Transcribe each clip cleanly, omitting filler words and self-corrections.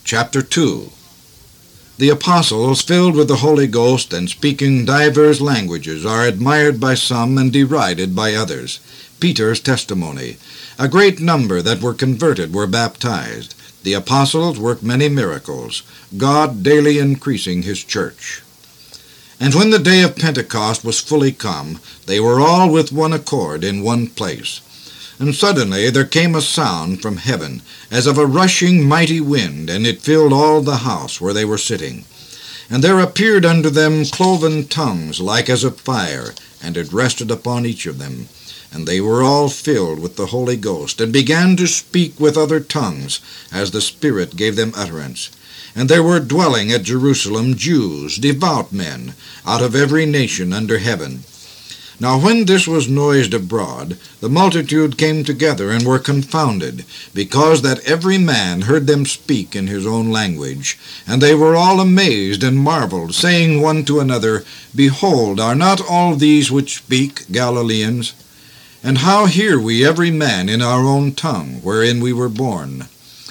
Chapter 2. The apostles, filled with the Holy Ghost and speaking divers languages, are admired by some and derided by others. Peter's testimony. A great number that were converted were baptized. The apostles worked many miracles, God daily increasing his church. And when the day of Pentecost was fully come, they were all with one accord in one place. And suddenly there came a sound from heaven, as of a rushing mighty wind, and it filled all the house where they were sitting. And there appeared unto them cloven tongues like as of fire, and it rested upon each of them. And they were all filled with the Holy Ghost, and began to speak with other tongues, as the Spirit gave them utterance. And there were dwelling at Jerusalem Jews, devout men, out of every nation under heaven. Now when this was noised abroad, the multitude came together and were confounded, because that every man heard them speak in his own language. And they were all amazed and marveled, saying one to another, Behold, are not all these which speak Galileans? And how hear we every man in our own tongue, wherein we were born?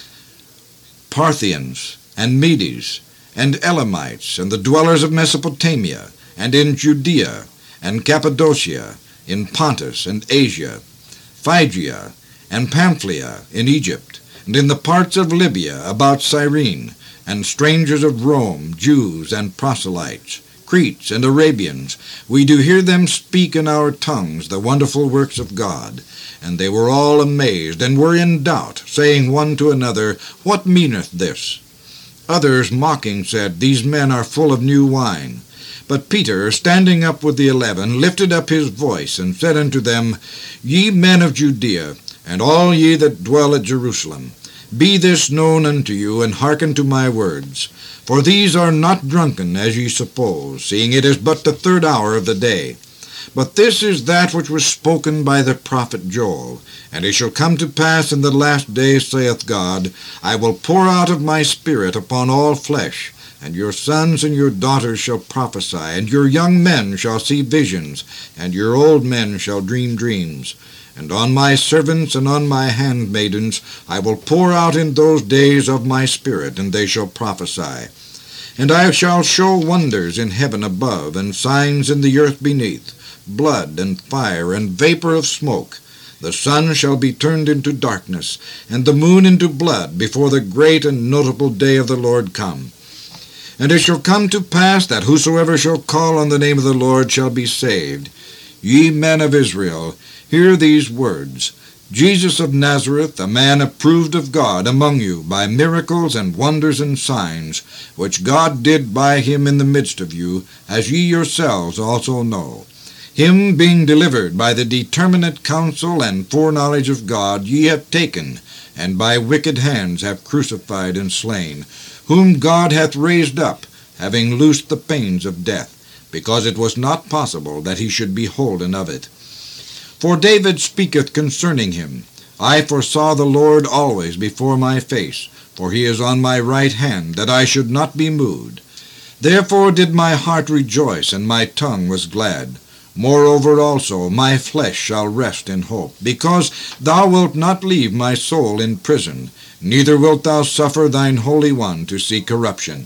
Parthians, and Medes, and Elamites, and the dwellers of Mesopotamia, and in Judea, and Cappadocia, in Pontus and Asia, Phrygia, and Pamphylia, in Egypt, and in the parts of Libya about Cyrene, and strangers of Rome, Jews and proselytes, Cretes and Arabians, we do hear them speak in our tongues the wonderful works of God. And they were all amazed, and were in doubt, saying one to another, What meaneth this? Others mocking said, These men are full of new wine. But Peter, standing up with the 11, lifted up his voice, and said unto them, Ye men of Judea, and all ye that dwell at Jerusalem, be this known unto you, and hearken to my words. For these are not drunken, as ye suppose, seeing it is but the 3rd hour of the day. But this is that which was spoken by the prophet Joel. And it shall come to pass in the last days, saith God, I will pour out of my Spirit upon all flesh, and your sons and your daughters shall prophesy, and your young men shall see visions, and your old men shall dream dreams. And on my servants and on my handmaidens I will pour out in those days of my Spirit, and they shall prophesy. And I shall show wonders in heaven above, and signs in the earth beneath, blood and fire and vapor of smoke. The sun shall be turned into darkness, and the moon into blood, before the great and notable day of the Lord come. And it shall come to pass that whosoever shall call on the name of the Lord shall be saved. Ye men of Israel, hear these words. Jesus of Nazareth, a man approved of God among you by miracles and wonders and signs, which God did by him in the midst of you, as ye yourselves also know. Him being delivered by the determinate counsel and foreknowledge of God ye have taken, and by wicked hands have crucified and slain, whom God hath raised up, having loosed the pains of death, because it was not possible that he should be holden of it. For David speaketh concerning him, I foresaw the Lord always before my face, for he is on my right hand, that I should not be moved. Therefore did my heart rejoice, and my tongue was glad. Moreover also my flesh shall rest in hope, because thou wilt not leave my soul in prison, neither wilt thou suffer thine Holy One to see corruption.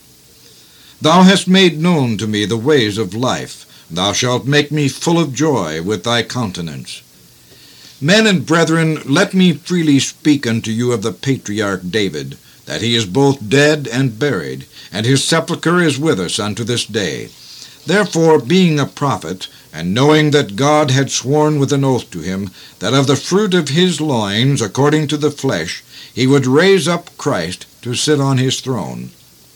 Thou hast made known to me the ways of life. Thou shalt make me full of joy with thy countenance. Men and brethren, let me freely speak unto you of the patriarch David, that he is both dead and buried, and his sepulchre is with us unto this day. Therefore, being a prophet, and knowing that God had sworn with an oath to him, that of the fruit of his loins, according to the flesh, he would raise up Christ to sit on his throne.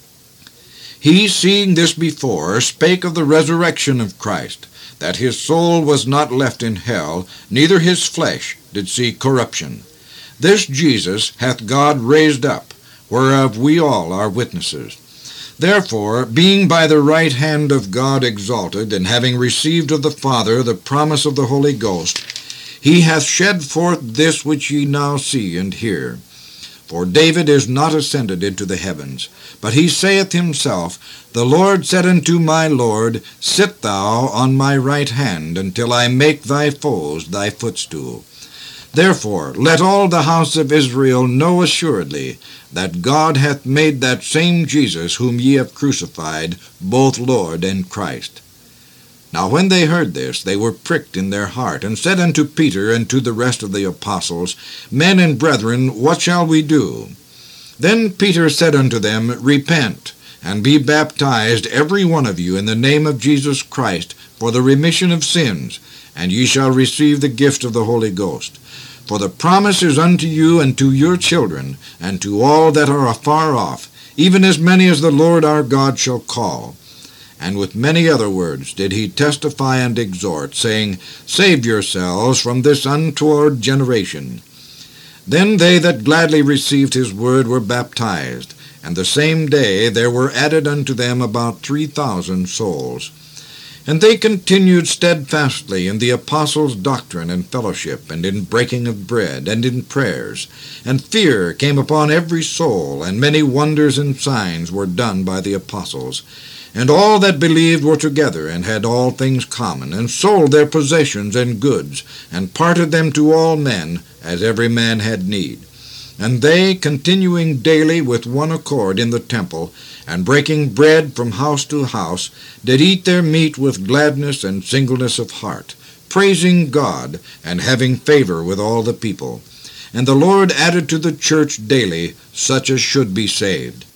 He, seeing this before, spake of the resurrection of Christ, that his soul was not left in hell, neither his flesh did see corruption. This Jesus hath God raised up, whereof we all are witnesses. Therefore, being by the right hand of God exalted, and having received of the Father the promise of the Holy Ghost, he hath shed forth this which ye now see and hear. For David is not ascended into the heavens, but he saith himself, The Lord said unto my Lord, Sit thou on my right hand, until I make thy foes thy footstool. Therefore let all the house of Israel know assuredly that God hath made that same Jesus whom ye have crucified, both Lord and Christ. Now when they heard this, they were pricked in their heart, and said unto Peter and to the rest of the apostles, Men and brethren, what shall we do? Then Peter said unto them, Repent, and be baptized every one of you in the name of Jesus Christ for the remission of sins, and ye shall receive the gift of the Holy Ghost. For the promise is unto you and to your children, and to all that are afar off, even as many as the Lord our God shall call. And with many other words did he testify and exhort, saying, Save yourselves from this untoward generation. Then they that gladly received his word were baptized, and the same day there were added unto them about 3,000 souls. And they continued steadfastly in the apostles' doctrine and fellowship, and in breaking of bread, and in prayers. And fear came upon every soul, and many wonders and signs were done by the apostles. And all that believed were together, and had all things common, and sold their possessions and goods, and parted them to all men, as every man had need. And they, continuing daily with one accord in the temple, and breaking bread from house to house, did eat their meat with gladness and singleness of heart, praising God, and having favor with all the people. And the Lord added to the church daily such as should be saved.